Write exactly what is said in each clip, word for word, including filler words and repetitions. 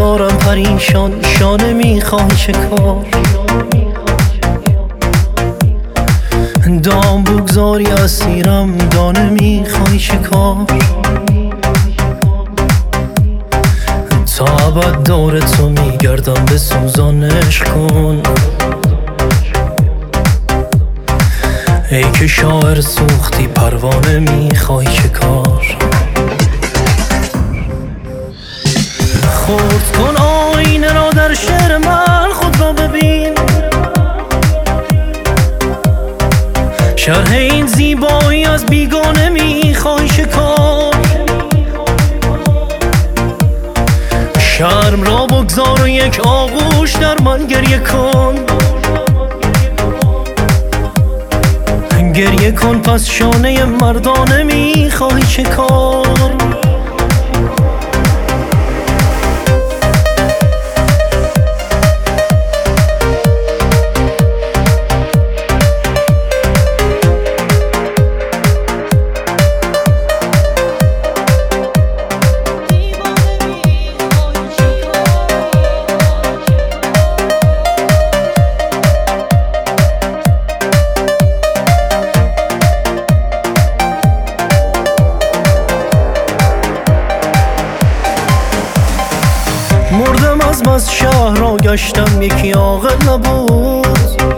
دارم پریشان شانه میخوای چه کار؟ دام بگذاری اسیرم دانه میخوای چه کار؟ تا ابد دور تو میگردم به سوزان عشق کن. ای که شاعر سوختی پروانه میخوای چه کار؟ خورد کن آینه را در شعر من خود را ببین. شرح این زیبایی از بیگانه میخوای چه کار؟ شرم را بگذار و یک آغوش در من گریه کن. گریه کن پس شانه مردانه میخوای چه کار؟ مردم از مست شهر را گشتم یکی عاقل نبود.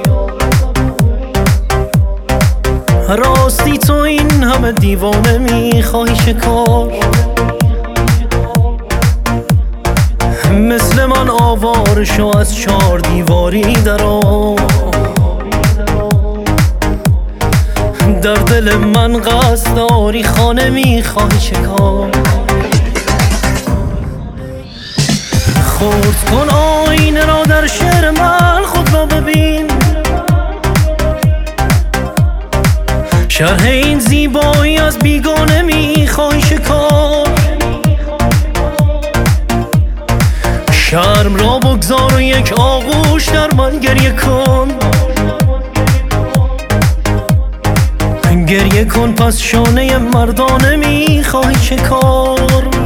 راستی تو این همه دیوانه میخوای چه کار؟ مثل من آواره شو از چار دیواری درآ. در دل من قصد داری خانه میخوای چه کار؟ خورد کن آینه را در شعر من خود را ببین. شرح این زیبایی از بیگانه میخوای چه کار؟ شرم را بگذار و یک آغوش در من گریه کن. گریه کن پس شانه مردانه میخوای چه کار؟